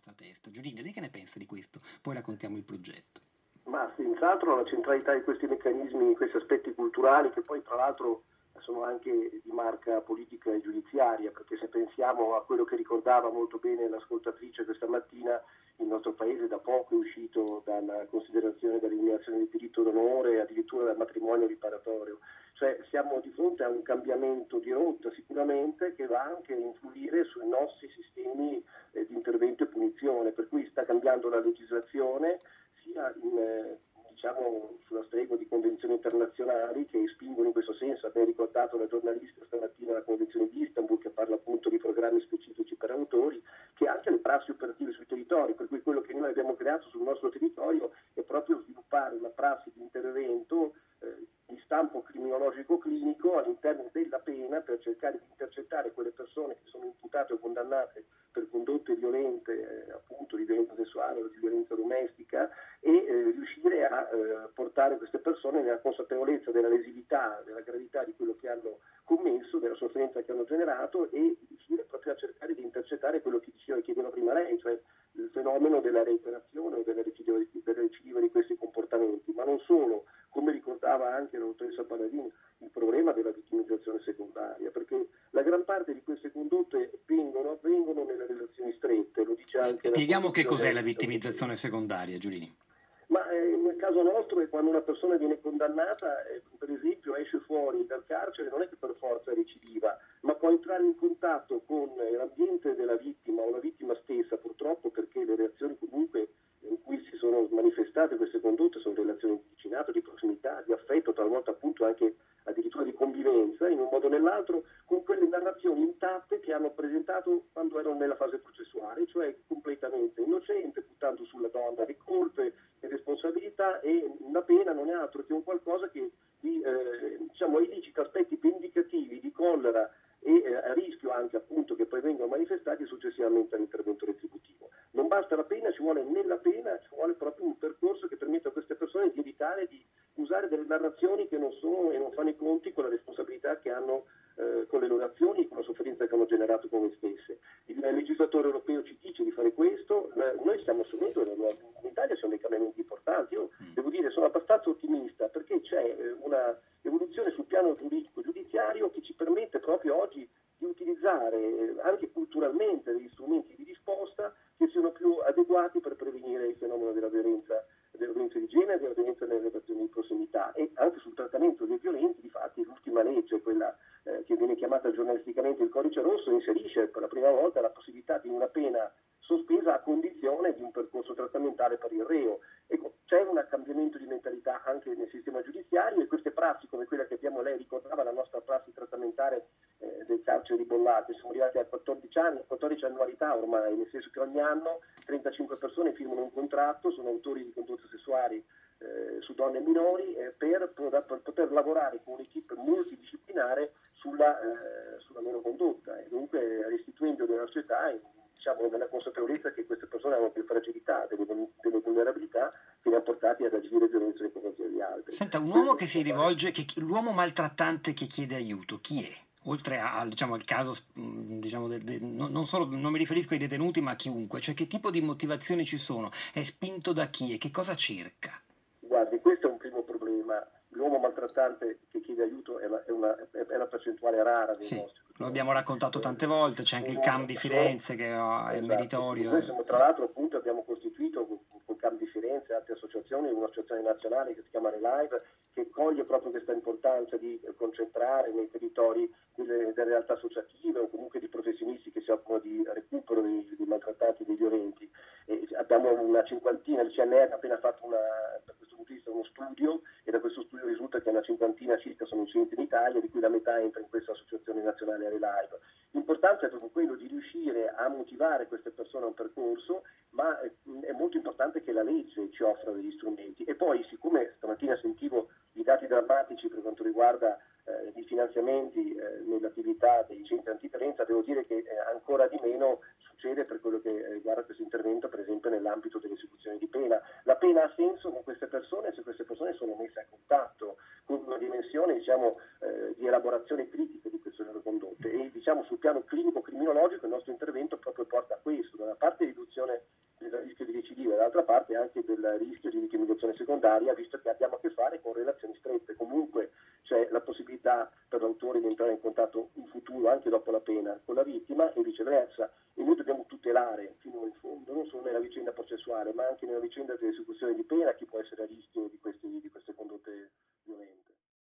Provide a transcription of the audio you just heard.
nostra testa. Giulia, lei che ne pensa di questo? Poi raccontiamo il progetto. Ma senz'altro la centralità di questi meccanismi, questi aspetti culturali, che poi tra l'altro sono anche di marca politica e giudiziaria, perché se pensiamo a quello che ricordava molto bene l'ascoltatrice questa mattina, il nostro paese da poco è uscito dalla considerazione dell'eliminazione del diritto d'onore, addirittura dal matrimonio riparatorio. Cioè siamo di fronte a un cambiamento di rotta sicuramente, che va anche a influire sui nostri sistemi di intervento e punizione, per cui sta cambiando la legislazione sia diciamo sulla stregua di convenzioni internazionali che spingono in questo senso. Abbiamo ricordato la giornalista stamattina la Convenzione di Istanbul, che parla appunto di programmi specifici per autori, che anche le prassi operative sui territori, per cui quello che noi abbiamo creato sul nostro territorio è proprio sviluppare una prassi di intervento di stampo criminologico clinico all'interno della pena, per cercare di intercettare quelle persone che sono imputate o condannate per condotte violente, appunto di violenza sessuale o di violenza domestica, e riuscire a portare queste persone nella consapevolezza della lesività, della gravità di quello che hanno commesso, della sofferenza che hanno generato, e riuscire proprio a cercare di intercettare quello che chiedeva prima lei, cioè il fenomeno della reiterazione o della recidiva di questi comportamenti, ma non solo, come ricordava anche la dottoressa Palladini, il problema della vittimizzazione secondaria, perché la gran parte di queste condotte avvengono nelle relazioni strette, lo dice anche la Spieghiamo che cos'è la Convenzione vittimizzazione secondaria, Giulini. Ma nel caso nostro è quando una persona viene condannata, per esempio esce fuori dal carcere, non è che per forza recidiva, ma può entrare in contatto con l'ambiente della vittima o la vittima stessa, purtroppo, perché le reazioni comunque in cui si sono manifestate queste condotte sono relazioni di vicinato, di prossimità, di affetto, talvolta appunto anche addirittura di convivenza, in un modo o nell'altro, con quelle narrazioni intatte che hanno presentato quando erano nella fase processuale, cioè completamente innocente, buttando sulla donna le colpe e responsabilità, e la pena non è altro che un qualcosa che elicita aspetti vendicativi, di collera e a rischio anche appunto che poi vengano manifestati successivamente all'intervento retributivo. Non basta la pena, ci vuole nella pena, ci vuole proprio un percorso che permetta a queste persone di evitare di usare delle narrazioni che non sono e non fanno i conti con la responsabilità che hanno con le loro azioni, con la sofferenza che hanno generato con le stesse. Il legislatore europeo ci dice di fare questo, noi stiamo assumendo, in Italia sono dei cambiamenti importanti. Io devo dire sono abbastanza ottimista, perché c'è una evoluzione sul piano giuridico giudiziario che ci permette proprio oggi di utilizzare anche culturalmente degli strumenti di risposta che siano più adeguati per prevenire il fenomeno della violenza di genere, della violenza nelle relazioni di prossimità, e anche sul trattamento dei violenti. Difatti l'ultima legge, quella che viene chiamata giornalisticamente il codice rosso, inserisce per la prima volta la possibilità di una pena sospesa a condizione di un percorso trattamentale per il reo. Ecco, c'è un cambiamento di mentalità anche nel sistema giudiziario, e queste prassi come quella che abbiamo, lei ricordava la nostra prassi trattamentale del carcere di Bollate, siamo arrivati a 14 annualità ormai, nel senso che ogni anno 35 persone firmano un contratto, sono autori di condotte sessuali su donne minori, per poter lavorare con un'equipe multidisciplinare sulla loro condotta, e dunque restituendo nella società nella consapevolezza che queste persone hanno più fragilità, delle vulnerabilità che li hanno portati ad agire violenza nei confronti degli altri. Senta, un uomo che si rivolge, l'uomo maltrattante che chiede aiuto, chi è? Oltre al caso, non mi riferisco ai detenuti, ma a chiunque, cioè che tipo di motivazioni ci sono? È spinto da chi e che cosa cerca? Guardi, questo è un primo problema. L'uomo maltrattante che chiede aiuto è una percentuale rara dei Sì, nostri. lo abbiamo raccontato tante volte, c'è anche il CAM di Firenze che è Esatto. meritorio. Noi siamo, tra l'altro, appunto, abbiamo costituito col CAM di Firenze e altre associazioni un'associazione nazionale che si chiama Relive, che coglie proprio questa importanza di concentrare nei territori delle realtà associative o comunque di professionisti che si occupano di recupero dei maltrattati e dei violenti. Abbiamo una cinquantina, il CNR ha appena fatto da questo punto di vista uno studio, e da questo studio risulta che una cinquantina circa sono usciti in Italia, di cui la metà entra in questa associazione nazionale Relive. L'importanza è proprio quello di riuscire a motivare queste persone a un percorso, ma è molto importante che la legge ci offra degli strumenti. E poi, siccome stamattina sentivo i dati drammatici per quanto riguarda i finanziamenti nell'attività dei centri antiviolenza, devo dire che ancora di meno succede per quello che riguarda questo intervento, per esempio nell'ambito dell'esecuzione di pena. La pena ha senso con queste persone se queste persone sono messe a contatto con una dimensione di elaborazione critica di queste loro condotte, e sul piano clinico criminologico il nostro intervento proprio porta a questo, da una parte riduzione del rischio di recidiva, dall'altra parte anche del rischio di vittimizzazione secondaria, visto che abbiamo a che fare con relazioni strette. Comunque c'è la possibilità per l'autore di entrare in contatto in futuro, anche dopo la pena, con la vittima e viceversa. E noi dobbiamo tutelare fino in fondo, non solo nella vicenda processuale, ma anche nella vicenda dell'esecuzione di pena, chi può essere a rischio di queste condotte